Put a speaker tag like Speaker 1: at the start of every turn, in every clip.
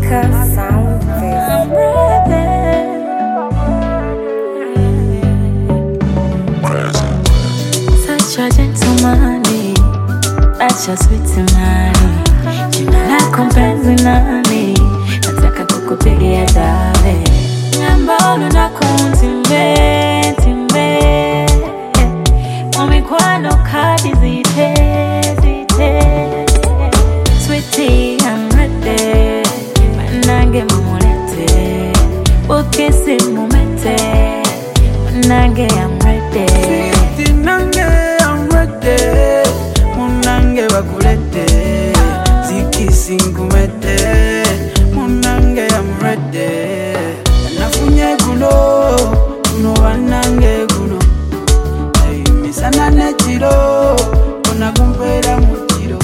Speaker 1: Such a gentleman, such a sweet man. Jina lako mpenzi nani, nataka kukupigia dave. Mbona nakuntimbe, timbe Mamikwano kadi zite, zite Sweetie, I'm ready Manange mamulete Ukisi mumete Manange, I'm ready
Speaker 2: Sweetie, nange, I'm ready Munange bakulete Zikisi ngumete Munange, I'm ready Nafunye guno Guno wanange guno Misana nechiro Kona kumpera mutiro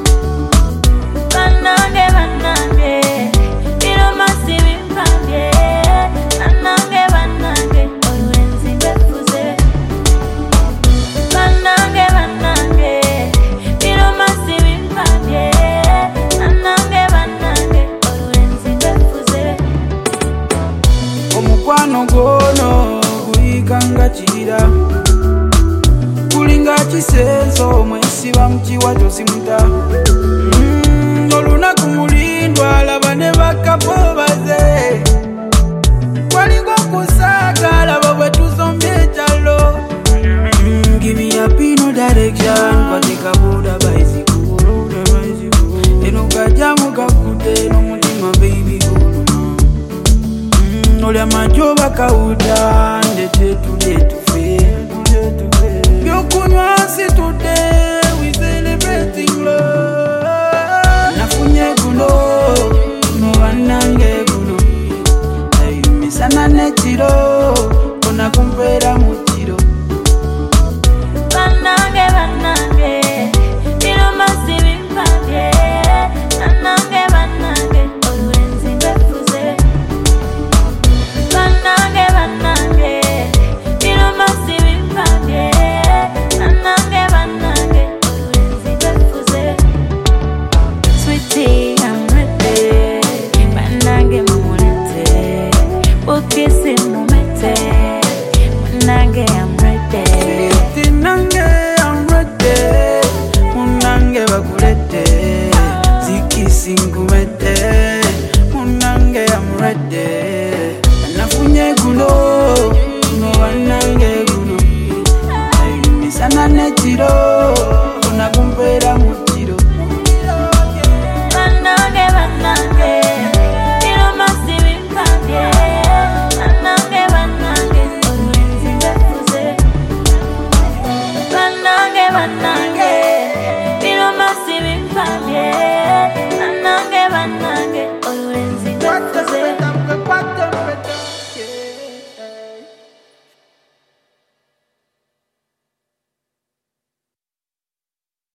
Speaker 1: Banange, banange Iro masibi mpamye Banange, banange Oluenzi befuze Banange, banange Iro masibi mpamye Banange, banange Oluenzi befuze
Speaker 2: Omukwano gono Gulikanga chira Kulinga chisenso Mwesiba mchiwa josimuta Oluna kumulindwa Labane bakapo baze Walingo kusaka Lababwe tuzombie chalo Give me a pino direction Kwatika buda bicycle Eno kajamu kakute No mutima baby Olya majoba kauda Ndete tuletu